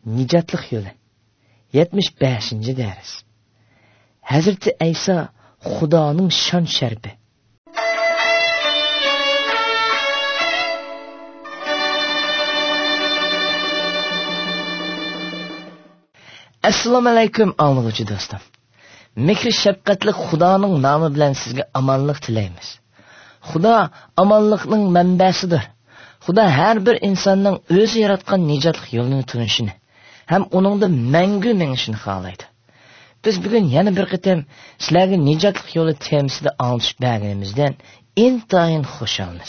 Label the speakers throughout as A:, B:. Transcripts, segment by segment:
A: Nicatlık yolu 75. ders. Hazreti İsa Xudoning şan şərbi. Assalomu alaykum anlıqçı dostum. Mehri şəfqətli Xudoning nomi bilan sizga amonlik tilaymiz. Xudo amonlikning manbasidir. Xudo har bir insonning o'zi yaratgan nijotlik yo'lini tunishini ham uningda mangu mengishini xohlaydi. Biz bugun yana bir qitim sizlarga nijotlik yo'li temasida anglatish berganimizdan intayin xursandmiz.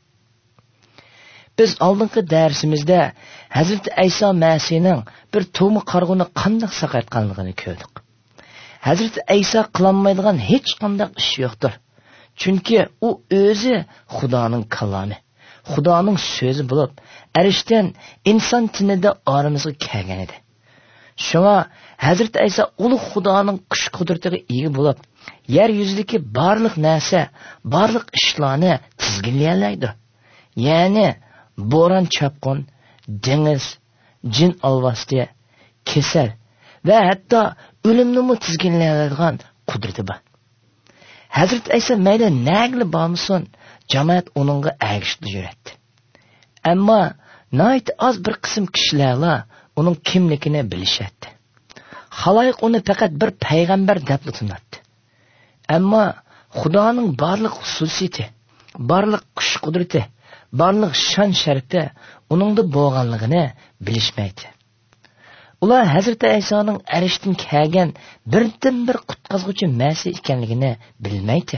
A: Biz oldingi darsimizda Hazreti İsa Masihning bir to'mi qarg'uni qanday saqaytganligini ko'rdik. Hazreti İsa qilolmaydigan hech qanday ish yo'qdir. Chunki u o'zi Xudoning kalomi, Xudoning so'zi bo'lib, arishdan inson tinida oramizga kelgan edi. Shunga Hazreti İsa ulug' Xudoning kuch qudratiga ega bo'lib, yer yuzidagi barliq narsa, barliq ishlarni tizginlayoladi. Ya'ni bo'ron chapqon, dengiz, jin alvasti, kasal va hatto o'limni tizginlaydigan qudrati bor. Hazreti İsa mayli nagli bo'lmasin, jamoat uningga ergishib yuradi. Ammo nayt az bir qism kishilar uning kimligini bilishadi. Xaloyiq uni faqat bir payg'ambar deb tanitdi. Ammo Xudoning barliq xususiyati, barliq kuch qudrati, barliq shon sharti uningda bo'lganligini bilishmaydi. Ular Hazreti İsa'ning arishdan kelgan birdan bir qutqazuvchi Masih ekanligini bilmaydi.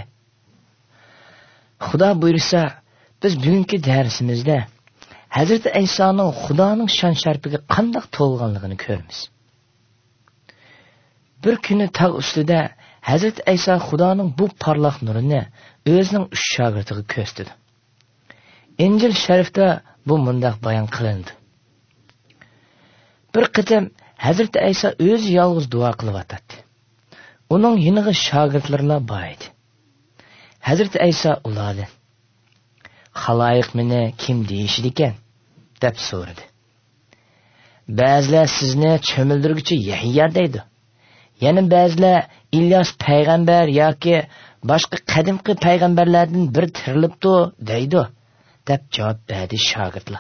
A: Xudo buyursa, biz bugungi darsimizda Hazreti İsa'ning Xudoning shon sharpiga qanday to'lganligini ko'ramiz. Bir kuni tog' ustida Hazreti İsa Xudoning bu parlaq nurini o'zining 3 shogirdiga ko'rsatdi. İncil sharifda bu mundaq bayon qilindi. Bir qitim Hazreti İsa o'zi yolg'iz duo qilib o'tadi. Uning yiniga shogirdlarlar bor edi. Hazreti İsa ulardan: "Xaloyiq meni kim deyishdi ekan?" deb so'radi. Ba'zilar sizni cho'mildirguchi Yahyo deydi. Yana ba'zilar İlyas payg'ambar yoki boshqa qadimgi payg'ambarlardan bir tirilibdi deydi, deb javob berdi shogirdlar.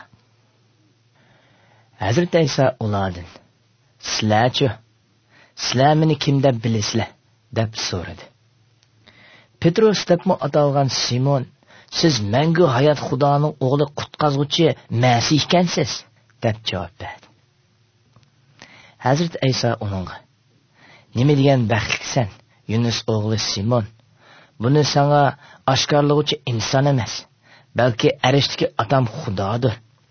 A: Hazreti İsa ulardan: "Sizlarchi, sizlar meni kim deb bilasizlar?" deb so'radi. Petros debmi atalgan Simon: "Siz mangu hayot Xudoning o'g'li qutqazuvchi Masih ekansiz" deb javob berdi. Hazreti İsa uningga: "Nima degan baxtlisan, Yunus o'g'li Simon? Buni senga oshkorlovchi inson emas, balki arishdagi otam Xudodir."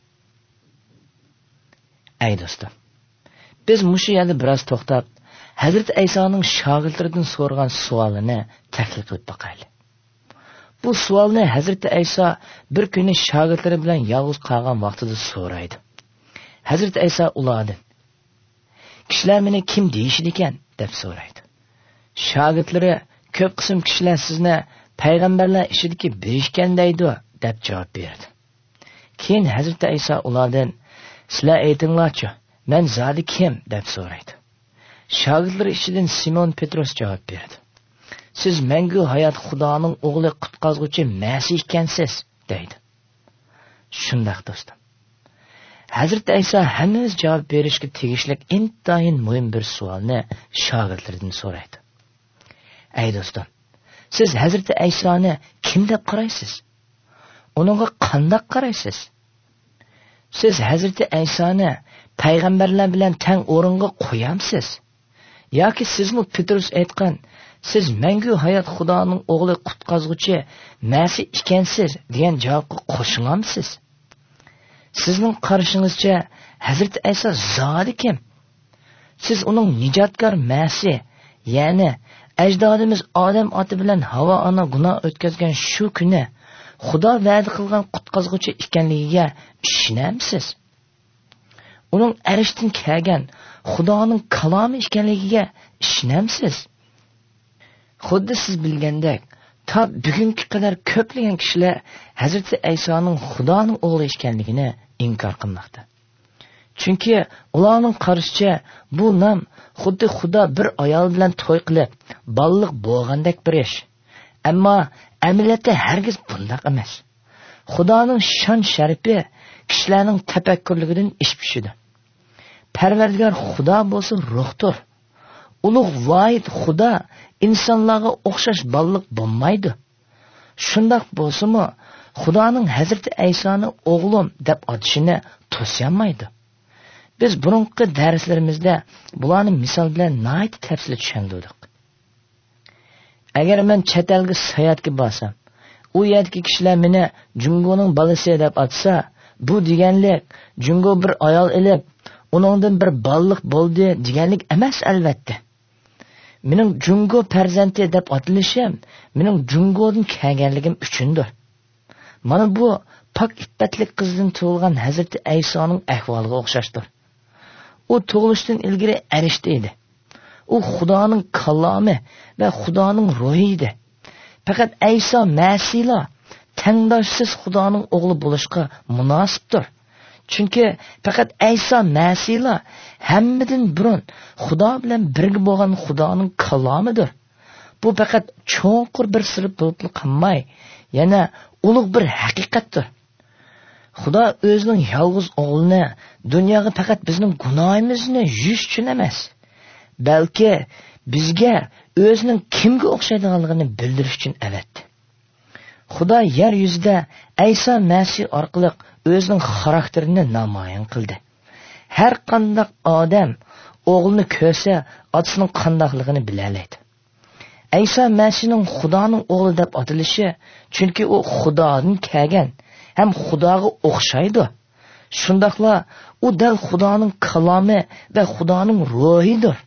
A: Ey do'stim, biz mushu yerda biroz to'xtab, Hazreti İsa'ning shogirdlaridan so'ragan savolini tahlil qilib boqaylik. Bu savolni Hazreti İsa bir kuni shogirdlari bilan yolg'iz qolgan vaqtida so'raydi. Hazreti İsa ulardan: "Kishilar meni kim deyishdi ekan?" deb so'raydi. Shogirdlari: "Ko'p qism kishilar sizni payg'ambarlar ishidagi birishgan deydi" deb javob berdi. Keyin Hazreti İsa ulardan: "Sizlar aytinglarchi, men zodi kim?" deb so'raydi. Shogirdlar ichidan Simon Petros javob berdi: "Siz mangu hayot Xudoning o'g'li qutqazuvchi Masih ekansiz" deydi. Shundoq do'stim, Hazreti İsa hammamiz javob berishga tegishli intayin muhim bir savolni shogirdlaridan so'raydi. Ey do'stim, siz Hazreti İsa'ni kim deb qaraysiz? Uningga qanday qaraysiz? Siz Hazreti İsa'ni payg'ambarlar bilan teng o'ringa qo'yamsiz? Yoki sizmi Petrus aytgan, siz mangu hayot Xudoning o'g'li qutqazuvchi Masih ekansiz degan javobga qo'shilamsiz? Sizning qarashingizcha Hazreti İsa zodi kim? Siz uning nijotkor Masih, ya'ni ajdodimiz Odam oti bilan Havo ona gunoh o'tkazgan shu kuni Xudo va'da qilgan qutqazuvchi ekanligiga ishonamsiz? Uning arishdan kelgan Xudoning kalomi ekanligiga ishonamsiz? Xuddi siz bilgandek, ta bugunga qadar ko'plagan kishilar Hazreti İsa'ning Xudoning o'g'li ekanligini inkor qilmoqda. Chunki ularning qarashicha bu nom xuddi Xudo bir ayol bilan to'y qilib, balliq bo'lgandek bir ish. Ammo amaliyotda hargiz bunday emas. Xudoning shon sharifi kishilarning tafakkurligidan ish pishidi. Parvardigor Xudo bo'lsa ruhdir. Ulug' void Xudo insonlarga o'xshash balliq bo'lmaydi. Shundoq bo'lsa-mu, Xudoning Hazrati Aysoni o'g'lim deb atishini to'syamaydi. Biz burungi darslarimizda bularni misol bilan nihoyat tafsil tushundirdik. Agar men chet elga sayohatga borsam, u yerdagi kishilar meni Jungoning balasi deb atsa, bu deganlik Jungo bir ayol ilib, uningdan bir balliq bo'ldi deganlik emas albatta. Mening Jungo farzandi deb atilishim mening Jungodan kelganligim uchundir. Mana bu pok iffatlik qizdan tug'ilgan Hazrati Aysoning ahvoliga o'xshashdir. U tug'ilishdan ilgari arishda edi. U Xudoning kalomi va Xudoning ruhi edi. Faqat Ayso Masihla tengdoshsiz Xudoning o'g'li bo'lishga munosibdir. Chunki faqat Ayso Masihla hammadan burun Xudo bilan birga bo'lgan Xudoning kalomidir. Bu faqat cho'nqur bir sir bo'lib qolmay, yana ulug' bir haqiqatdir. Xudo o'zining yolg'iz o'g'lini dunyoga faqat bizning gunohimizni yuvish uchun emas, balki bizga o'zining kimga o'xshaydiganligini bildirish uchun avatdi. Xudo yer yuzida Ayso Masih orqali o'zining xarakterini namoyon qildi. Har qanday odam o'g'lini ko'rsa, otasining qandoqligini bilalaydi. Ayso Masihning Xudoning o'g'li deb atalishi, chunki u Xudodan kelgan, ham Xudoga o'xshaydi. Shundaqla u dal Xudoning kalomi va Xudoning ruhidir.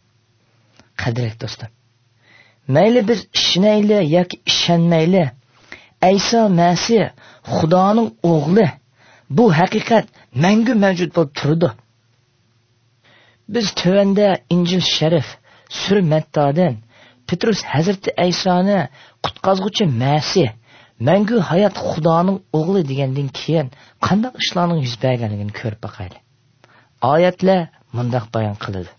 A: Qadrli do'stlar, mayli biz ishonayli yoki ishonmayli, Ayso Masih Xudoning o'g'li. Bu haqiqat mangu mavjud bo'lib turdi. Biz tövanda Injil Sharif Sura Mattadan Petrus Hazrati Aysoni qutqazguchi Masih, mangu hayot Xudoning o'g'li degandan keyin qanday ishlarning yuz berganligini ko'rib boqaylik. Oyatlar mundaq bayon qiladi.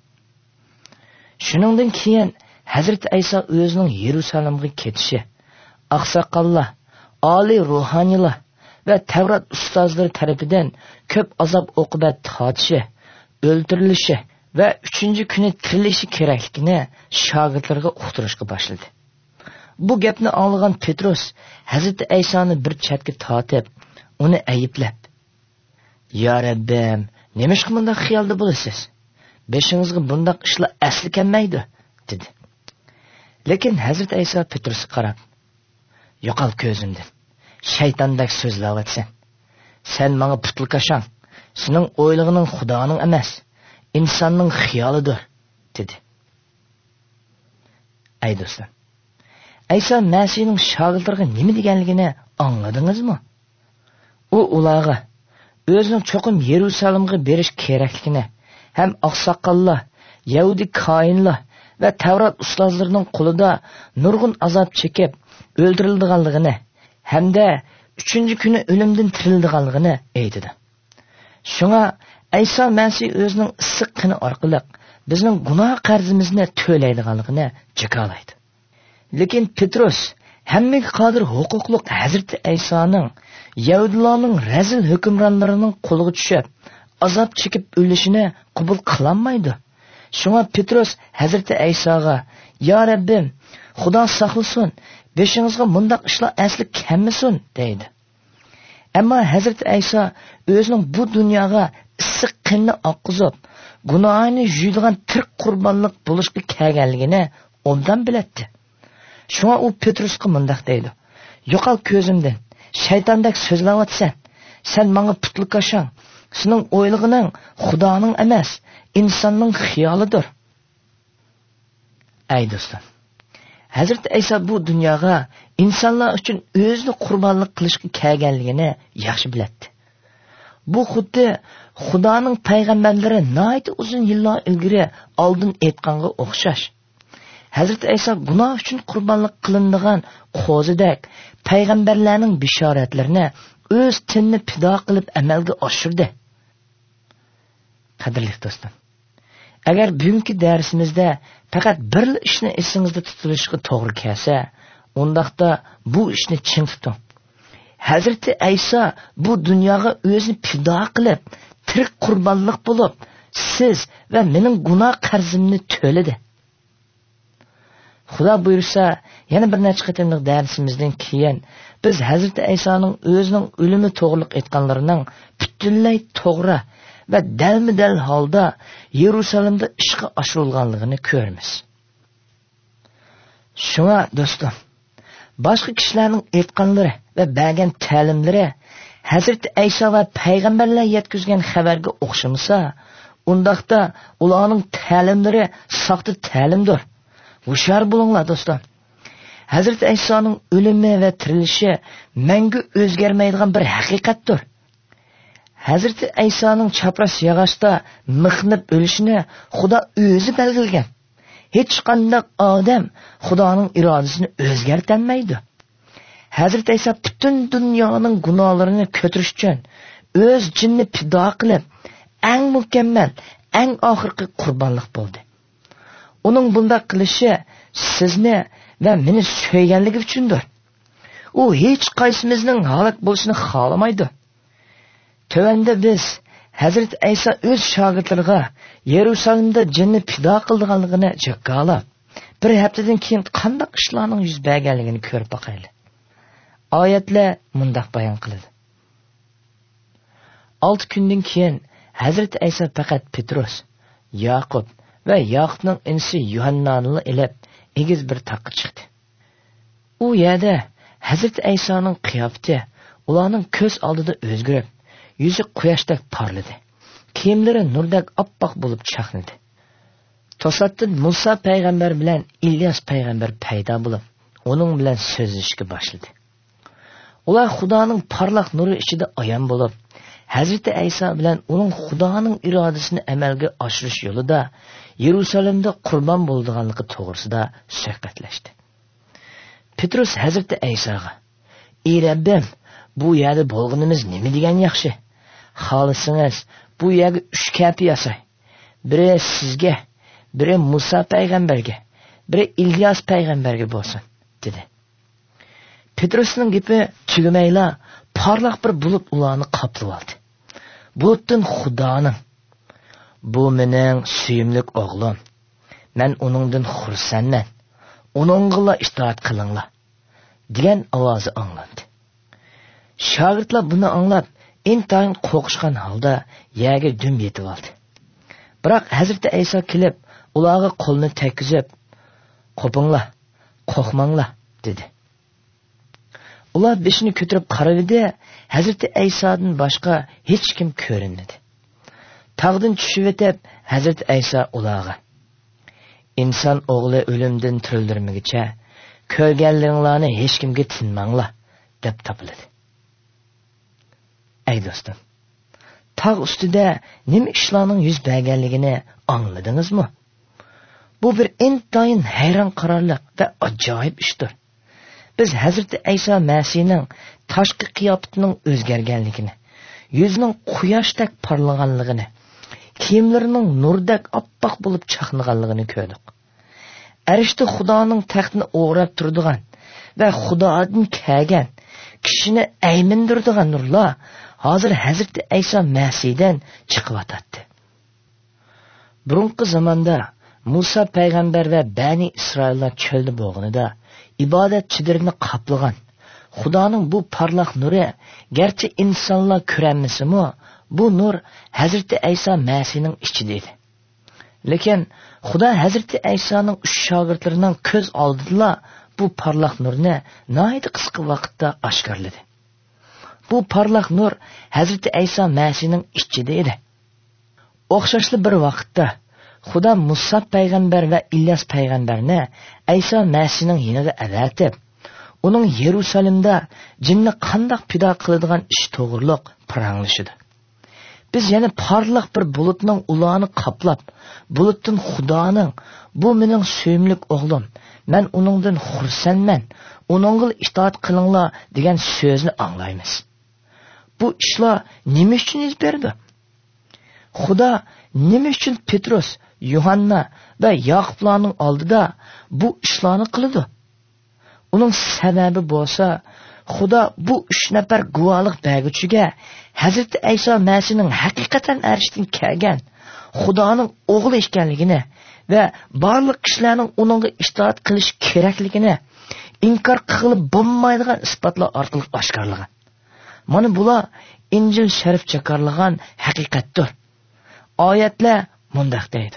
A: Shuningdan keyin Hazrati Ayso o'zining Yerusalimga ketishi, oqsoqollar, oliy ruhoniylar va Tavrat ustozlari tarafidan ko'p azob oqibat tortishi, o'ldirilishi va 3-kuni tirilishi kerakligini shogirdlarga uqtirishga boshladi. Bu gapni anglagan Petrus Hazrati Aysoni bir chetga tortib, uni ayblab: "Ya Rabbim, nimishqa bunday xiyolda bo'lasiz? Beshingizga bunday ishlar asli kelmaydi", dedi. Lekin Hazrati Ayso Petrusga qarab: "Yo'qol ko'zimdan. Shaytondek so'zlayapsan. Sen menga putlqashang. Sening o'ylig'ing Xudoning emas, insonning xiyolidir", dedi. Ay do'stlar, Ayso Masihning shogirdlariga nima deganligini angladingizmi? U ularga o'zining cho'qim Yerusalimga berish kerakligini, ham oqsoqollar, Yahudi koinlar va Tavrat ustozlarining qo'lida nurg'un azob chekib o'ldirilganligini hamda 3-kuni o'limdan tirilganligini aytdi. Shunga Ayso Masih o'zining issiq qini orqali bizning gunoh qarzimizni to'laydiganligini jikolaydi. Lekin Petrus hammaga qodir huquqli Hazrati Aysoning Yahudilarning razil hukmronlarining qo'liga tushib, azob chekib o'lishini qabul qilolmaydi. Shunga Petrus Hazrati Aysoga: "Ya Rabbim, Xudo saqlasin, beshingizga mundaq ishlar asli kelmasin", deydi. Ammo Hazrati Ayso o'zining bu dunyoga issiq qinni oqqizib, gunohini yuydigan tirq qurbonlik bo'lishga kelganligini obdan biladi. Shunga u Petrusga mundaq deydi: "Yo'qol ko'zimdan. Shaytondek so'zlayapsan. Sen menga putlqashang. Sening o'ylig'ing Xudoning emas, insonning xiyolidir." Ay do'stlar, Hazrati Ayso bu dunyoga insonlar uchun o'zini qurbonlik qilishga kelganligini yaxshi biladi. Bu xuddi Xudoning payg'ambarlari nihoyat uzun yillar ilgari oldin aytganga o'xshash. Hazrati Ayso gunoh uchun qurbonlik qilinadigan qo'zidak payg'ambarlarning bishoratlarini o'z tinni fido qilib amalga oshirdi. Qadrli do'stlar, agar bugungi darsimizda faqat bir ishni esingizda tutilishga to'g'ri kelsa, undaqda bu ishni chin tuting. Hazrati Ayso bu dunyoga o'zini fido qilib, tirik qurbonlik bo'lib, siz va mening gunoh qarzimni to'ladi. Xudo buyursa, yana bir necha qatimliq darsimizdan keyin biz Hazrati Aysoning o'zining o'limi to'g'riliq aytganlarining butunlay to'g'ri va dalmi-dal holda Yerusalimda ishga oshirilganligini ko'ramiz. Shunga do'stlar, boshqa kishilarning aytganlari va bergan ta'limlari Hazrati Ayso va payg'ambarlar yetkazgan xabarga o'xshamasa, undaqda ularning ta'limlari soxta ta'limdir. Hushyor bo'linglar do'stlar. Hazrati Aysoning o'limi va tirilishi mangu o'zgarmaydigan bir haqiqatdir. Hazrati Aysoning chapras yog'ochda mixnib o'lishini Xudo o'zi belgilagan. Hech qanday odam Xudoning irodasini o'zgartirmaydi. Hazrati Ayso butun dunyoning gunohlarini ko'tirish uchun o'z jinni fido qilib, eng mukammal, eng oxirgi qurbonlik bo'ldi. Uning bunday qilishi sizni va meni suyganligi uchundir. U hech qaysimizning halok bo'lishini xohlamaydi. Tövəndə biz Hazreti Ayso o'z shogirdlariga Yerusalimda jinni fido qilganligini jo'qalab, bir haftadan keyin qanday ishlarning yuz berganligini ko'rib boqaylik. Oyatlar mundaq bayon qiladi. 6 kundan keyin Hazreti Ayso faqat Petrus, Yaqub va Yaqubning inisi Yuhannani ilib egiz bir taqqa chiqdi. U yerda Hazreti Aysoning qiyofati ularning ko'z oldida o'zgarib, yüzü quyoshdak parladi. Kiyimlari nurdak oppoq bo'lib chaqnadi. To'satdan Musa payg'ambar bilan İlyas payg'ambar paydo bo'lib, uning bilan so'zlashishga boshladi. Ular Xudoning parlaq nuri ichida ayon bo'lib, Hazrati Ayso bilan uning Xudoning irodasini amalga oshirish yo'lida Yerusalimda qurbon bo'lganligi to'g'risida suhbatlashdi. Petrus Hazrati Aysoga: "Ey Rabbim, bu yerda bo'lganimiz nima degan yaxshi? Xohlasangiz bu yerga 3 kapi yasay. Biri sizga, biri Musa payg'ambarga, biri İlyas payg'ambarga bo'lsin", dedi. Petrusning gapi tugamayla parlaq bir bulut ularni qoplab oldi. Bulutdan Xudoning: "Bu mening suyimlik o'g'lim. Men uningdan xursandman. Uningga itoat qilinglar", degan ovozi anglandi. Shogirdlar buni anglab, intayin qo'rqishgan holda yerga dum yetib oldi. Biroq Hazrati Ayso kelib, ularga qo'lni tekkizib, "Qo'pinglar, qo'rqmanglar", dedi. Ular beshini ko'tarib qaradi, Hazrati Aysodan boshqa hech kim ko'rinmadi. Tog'dan tushib o'tib, Hazrati Ayso ularga: "Inson o'g'li o'limdan tirildirmaguncha ko'rganlaringlarni hech kimga tinmanglar", deb topiladi. Ey do'stim, tog' ustida nima ishlarning yuz berganligini angladingizmi? Bu bir intayin hayron qarorlik va ajoyib ishdir. Biz Hazrati Ayso Masihning tashqi qiyofatining o'zgarganligini, yuzining quyoshdek parlaganligini, kiyimlarining nurdak oppoq bo'lib chaqnaganligini ko'rdik. Arishda Xudoning taxtini o'rab turadigan va Xudodan kelgan kishini aymindiradigan nurlar hozir Hazrati Ayso Masihdan chiqyotdi. Burunqi zamonda Musa payg'ambar va Bani Isroillar cho'lda bo'lganida ibodat chidirini qoplagan Xudoning bu parlaq nuri garchi insonlar ko'rolmasa-mu, bu nur Hazrati Ayso Masihning ichida edi. Lekin Xudo Hazrati Aysoning 3 shogirdlarining ko'z oldida bu parlaq nurni nihoyat qisqa vaqtda oshkorladi. Bu parlaq nur Hazrati Ayso Masihning ichida edi. O'xshashli bir vaqtda Xudo Musa payg'ambar va İlyas payg'ambarni Ayso Masihning yoniga avatib, uning Yerusalimda jinni qandoq fido qiladigan ish to'g'riliq paranglashidi. Biz yana parlaq bir bulutning ularni qoplab, bulutdan Xudoning "Bu mening suyimlik o'g'lim, men uningdan xursandman, uningga itoat qilinglar" degan so'zni anglaymiz. Bu ishlar nima uchun yuz berdi? Xudo nima uchun Petrus, Yuhanna va Yaqublarning oldida bu ishlarni qildi? Uning sababi bo'lsa, Xudo bu 3 nafar guvohlik berguchiga Hazrat Ayso Masihning haqiqatan arshdan kelgan Xudoning o'g'li ekanligini va barliq kishilarning uningga itoat qilish kerakligini inkor qilib bo'lmaydigan isbotlar orqali oshkorlagan. Mana bular Injil sharif chakarlagan haqiqatdir. Oyatlar mundaq deydi.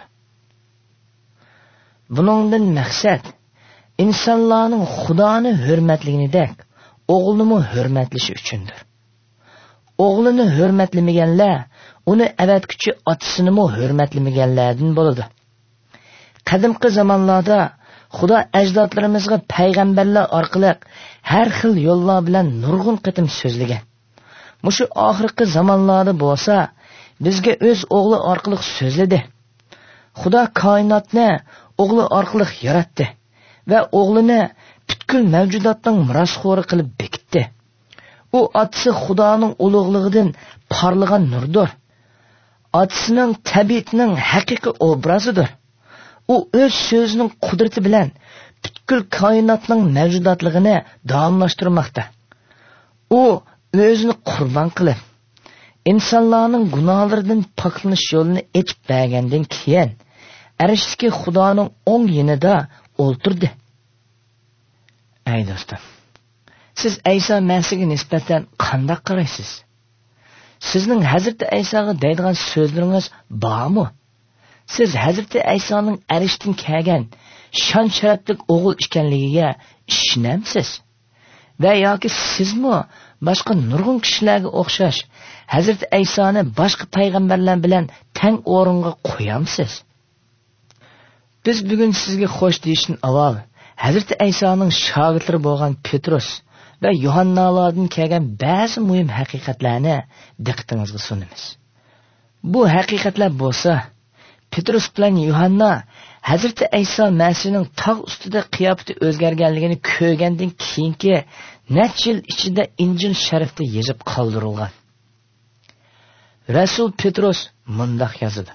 A: Buningdan maqsad insonlarning Xudoni hurmatliginidek o'g'lini hurmatlashi uchundir. O'g'lini hurmatlamaganlar uni avatguchi otasini hurmatlamaganlardan bo'ladi. Qadimgi zamonlarda Xudo ajdodlarimizga payg'ambarlar orqali har xil yo'llar bilan nurg'un qitim so'zlagan. Mushu oxirgi zamonlarda bo'lsa, bizga o'z o'g'li orqali so'zladi. Xudo koinotni o'g'li orqali yaratdi va o'g'lini butkul mavjudotning mirosxo'ri qilib bekitdi. U otasi Xudoning ulug'ligidan porlagan nurdir. Otasining tabiatining haqiqiy obrazidir. U o'z so'zining qudrati bilan butkul koinotning mavjudotligini davomlashtirmoqda. U o'zini qurbon qilib, insonlarning gunohlaridan poklanish yo'lini ochib bergandan keyin arshdagi Xudoning o'ng yonida o'ltirdi. Ey do'stim, siz Ayso Masihga nisbatan qanday qaraysiz? Sizning Hazrat Aysoga deydigan so'zlaringiz bormi? Siz Hazrat Aysoning arshdan kelgan shon sharafli o'g'il ekanligiga ishonamsiz? Va yoki sizmi boshqa nurg'un kishilarga o'xshash Hazrat Aysoni boshqa payg'ambarlar bilan teng o'ringa qo'yamsiz? Biz bugun sizga xo'sh deyishdan avval Hazrat Aysoning shogirdlari bo'lgan Petrus va Yuhannalardan kelgan ba'zi muhim haqiqatlarni diqqatingizga sunamiz. Bu haqiqatlar bo'lsa, Petrus bilan Yuhanna Hazrat Ayso Masihning tog' ustida qiyofati o'zgarganligini ko'rgandan keyingi necha yil ichida Injil sharifda yozib qoldirilgan. Rasul Petrus mundaq yozadi: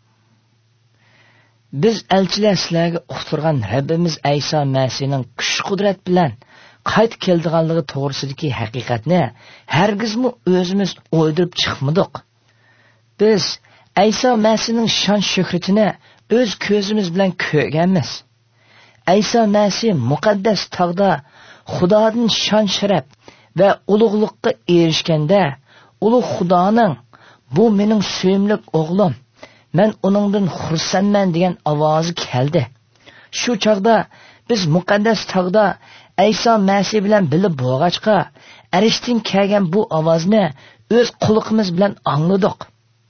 A: Biz elchilar sizlarga uqtirgan Rabbimiz Ayso Masihning kuch-qudrat bilan qayt keldiganligi to'g'risidagi haqiqatni hargizmi o'zimiz o'ydirib chiqmadik. Biz Ayso Masihning shon shuhratini o'z ko'zimiz bilan ko'rganmiz. Ayso Masih muqaddas tog'da Xudodan shon sharaf va ulug'likqa erishganda, ulug' Xudoning bu mening suyimli o'g'lim, men uningdan xursandman degan ovozi keldi. Shu chog'da biz muqaddas tog'da Ayso Masih bilan bilib bo'lg'achqa, arshdan kelgan bu ovozni o'z quloqimiz bilan angladik.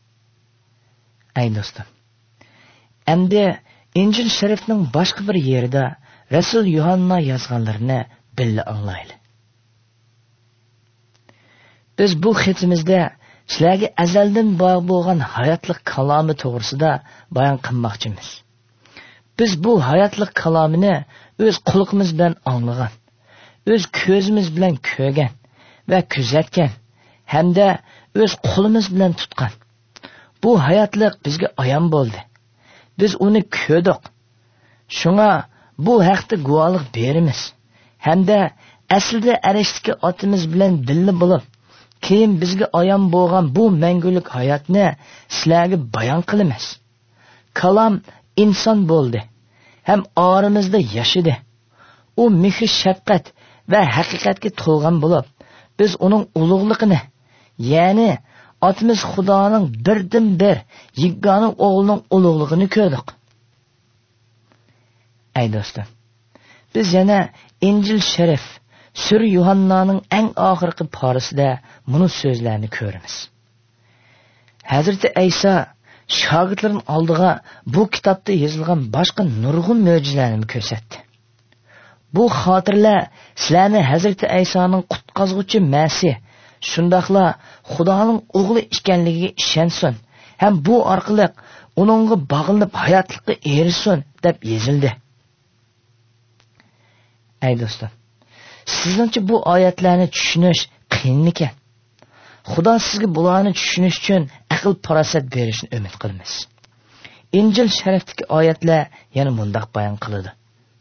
A: Ey do'stim, endi Injil sharifning boshqa bir yerida Rasul Yuhanna yozganlarini birga anglaylik. Biz bu xatimizda sizlarga azaldan bor bo'lgan hayotlik kalomi to'g'risida bayon qilmoqchimiz. Biz bu hayotlik kalomini o'z quloqimiz bilan anglagan, o'z ko'zimiz bilan ko'rgan va kuzatgan, hamda o'z qo'limiz bilan tutgan. Bu hayotlik bizga ayon bo'ldi. Biz uni ko'rdik. Shunga bu haqda guvohlik beramiz. Hamda aslida arishdagi otimiz bilan birga bo'lib, keyin bizga ayon bo'lgan bu mangulik hayotni sizlarga bayon qilamiz. Kalom inson bo'ldi, ham oramizda yashadi. U mehr shafqat va haqiqatga to'lgan bo'lib, biz uning ulug'ligini, ya'ni otimiz Xudoning birdan-bir yigona o'g'lining ulug'ligini ko'rdik. Ey do'stim, biz yana Injil sharif Sur Yuhannaning eng oxirgi parasida buni so'zlarni ko'ramiz. Hazrat Ayso shogirdlarining oldiga bu kitobda yozilgan boshqa nurg'un mo'jizalarni ko'rsatdi. Bu xotirlar sizlarni Hazrat Aysoning qutqazuvchi Masih, shundaqla Xudoning o'g'li ekanligiga ishonsin, ham bu orqali uningga bog'lanib hayotlikka erishsin deb yozildi. Ey do'stlar, sizningcha bu oyatlarni tushunish qiyin ekan. Xudo sizga bularni tushunish uchun aql farosat berishini umid qilamiz. İncil şərifdəki oyatlar yana mundaq bayon qiladi.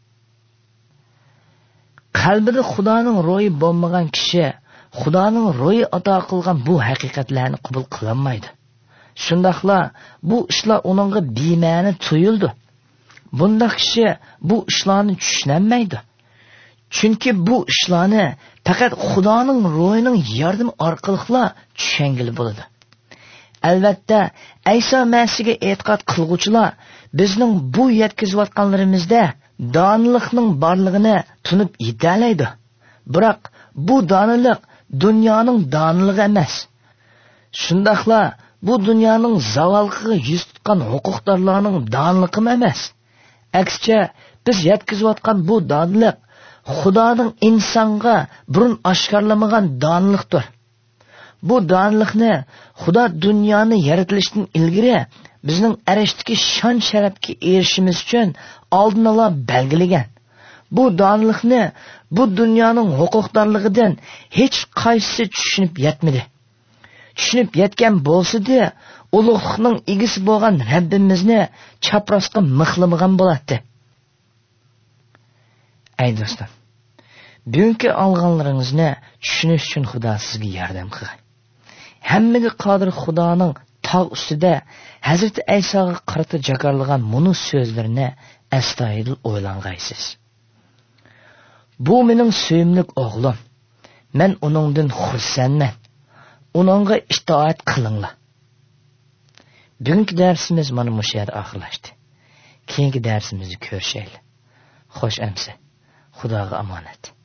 A: Qalbida Xudoning ro'yi bo'lmagan kishi Xudoning ro'yi ato qilgan bu haqiqatlarni qabul qilolmaydi. Shundaqla bu ishlar uningga bema'ni tuyuldi. Bundaq kishi bu ishlarni tushunmaydi. Chunki bu ishlarni faqat Xudoning ro'yining yordami orqali tushungili bo'ladi. Albatta, Ayso Masihga e'tiqod qilguvchilar bizning bu yetkazayotganlarimizda doniliqning borligini tunib yetalaydi. Biroq bu donilik dunyoning doniligi emas. Shundaqla bu dunyoning zavolligiga yuz tutgan huquqdorlarning doniligi emas. Aksicha biz yetkazayotgan bu donilik Xudoning insonga burun oshkorlamagan donilikdir. Bu donilikni Xudo dunyoni yaratishdan ilgari bizning arishdagi shon sharafga erishishimiz uchun oldin ola belgilagan. Bu donilikni bu dunyoning huquqdorligidan hech qaysi tushunib yetmadi. Tushunib yetgan bo'lsa-da, ulug'likning egisi bo'lgan Rabbimizni chaprasga mixlamagan bo'ladi. Ey do'stlar, bugungi olganlaringizni tushunish uchun Xudo sizga yordam qilgan. Hammaga qodir Xudoning tog' ustida Hazrati Aysoga qarata jakarlagan munu so'zlarini astoydil o'ylangaysiz. Bu mening suyimlik o'g'lim. Men uningdan xursandman. Uningga itoat qilinglar. Bugungi darsimiz mana shu yerda oxirlashdi. Keyingi darsimizni ko'rishaylik. Xo'sh amsa. Xudoga omonat.